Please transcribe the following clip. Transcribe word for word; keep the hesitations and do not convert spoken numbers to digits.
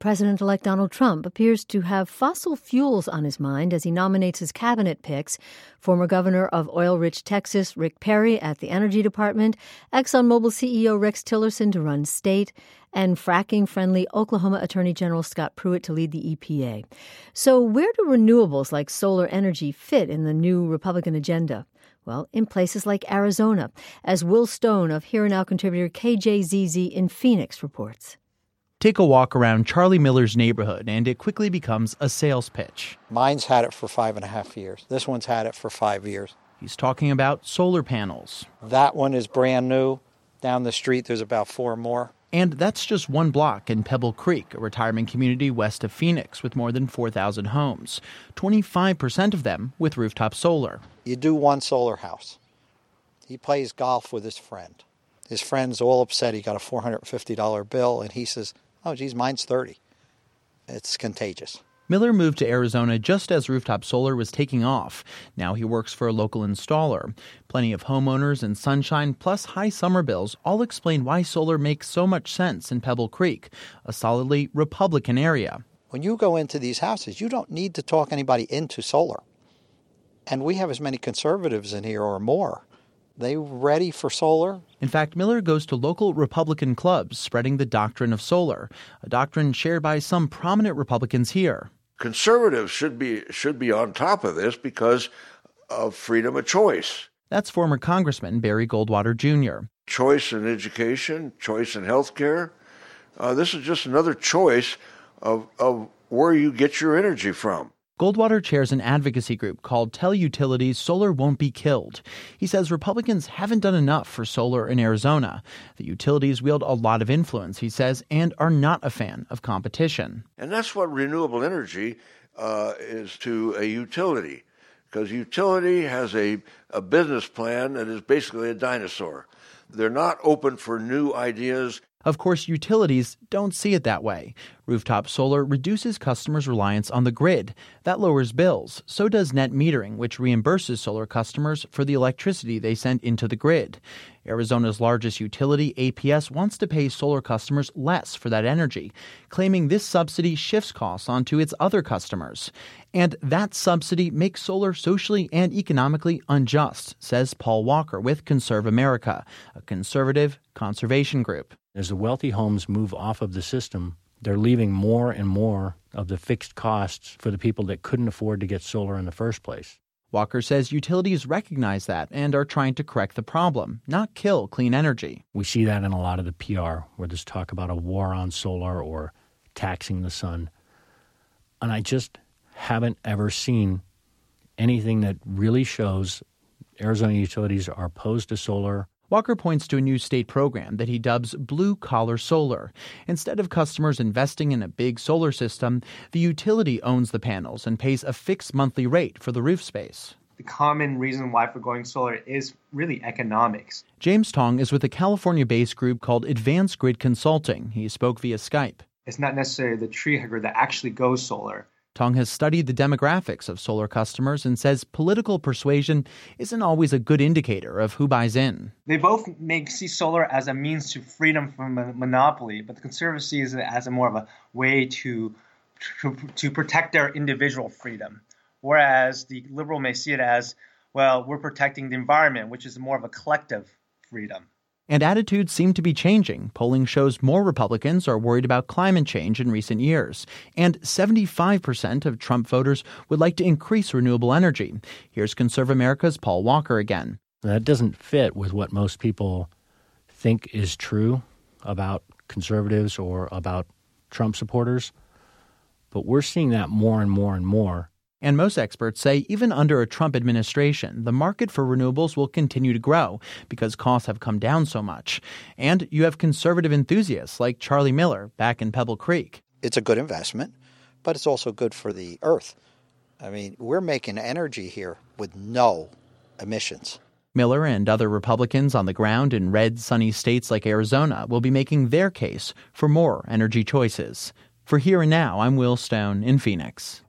President-elect Donald Trump appears to have fossil fuels on his mind as he nominates his cabinet picks. Former governor of oil-rich Texas, Rick Perry, at the Energy Department, ExxonMobil C E O Rex Tillerson to run state, and fracking-friendly Oklahoma Attorney General Scott Pruitt to lead the E P A. So where do renewables like solar energy fit in the new Republican agenda? Well, in places like Arizona, as Will Stone of Here and Now contributor K J Z Z in Phoenix reports. Take a walk around Charlie Miller's neighborhood, and it quickly becomes a sales pitch. Mine's had it for five and a half years. This one's had it for five years. He's talking about solar panels. That one is brand new. Down the street, there's about four more. And that's just one block in Pebble Creek, a retirement community west of Phoenix with more than four thousand homes, twenty-five percent of them with rooftop solar. You do one solar house. He plays golf with his friend. His friend's all upset he got a four hundred fifty dollars bill, and he says, oh, geez, mine's thirty. It's contagious. Miller moved to Arizona just as rooftop solar was taking off. Now he works for a local installer. Plenty of homeowners and sunshine, plus high summer bills, all explain why solar makes so much sense in Pebble Creek, a solidly Republican area. When you go into these houses, you don't need to talk anybody into solar. And we have as many conservatives in here or more. They ready for solar? In fact, Miller goes to local Republican clubs spreading the doctrine of solar, a doctrine shared by some prominent Republicans here. Conservatives should be should be on top of this because of freedom of choice. That's former Congressman Barry Goldwater Junior Choice in education, choice in health care. Uh, this is just another choice of, of where you get your energy from. Goldwater chairs an advocacy group called Tell Utilities Solar Won't Be Killed. He says Republicans haven't done enough for solar in Arizona. The utilities wield a lot of influence, he says, and are not a fan of competition. And that's what renewable energy uh, is to a utility, because utility has a, a business plan that is basically a dinosaur. They're not open for new ideas. Of course, utilities don't see it that way. Rooftop solar reduces customers' reliance on the grid. That lowers bills. So does net metering, which reimburses solar customers for the electricity they send into the grid. Arizona's largest utility, A P S, wants to pay solar customers less for that energy, claiming this subsidy shifts costs onto its other customers. And that subsidy makes solar socially and economically unjust, says Paul Walker with Conserve America, a conservative conservation group. As the wealthy homes move off of the system, they're leaving more and more of the fixed costs for the people that couldn't afford to get solar in the first place. Walker says utilities recognize that and are trying to correct the problem, not kill clean energy. We see that in a lot of the P R, where there's talk about a war on solar or taxing the sun. And I just haven't ever seen anything that really shows Arizona utilities are opposed to solar. Walker points to a new state program that he dubs blue-collar solar. Instead of customers investing in a big solar system, the utility owns the panels and pays a fixed monthly rate for the roof space. The common reason why for going solar is really economics. James Tong is with a California-based group called Advanced Grid Consulting. He spoke via Skype. It's not necessarily the tree hugger that actually goes solar. Tong has studied the demographics of solar customers and says political persuasion isn't always a good indicator of who buys in. They both make see solar as a means to freedom from a monopoly, but the conservatives see it as a more of a way to, to to protect their individual freedom, whereas the liberal may see it as, well, we're protecting the environment, which is more of a collective freedom. And attitudes seem to be changing. Polling shows more Republicans are worried about climate change in recent years. And seventy-five percent of Trump voters would like to increase renewable energy. Here's Conserve America's Paul Walker again. That doesn't fit with what most people think is true about conservatives or about Trump supporters. But we're seeing that more and more and more. And most experts say even under a Trump administration, the market for renewables will continue to grow because costs have come down so much. And you have conservative enthusiasts like Charlie Miller back in Pebble Creek. It's a good investment, but it's also good for the earth. I mean, we're making energy here with no emissions. Miller and other Republicans on the ground in red, sunny states like Arizona will be making their case for more energy choices. For Here and Now, I'm Will Stone in Phoenix.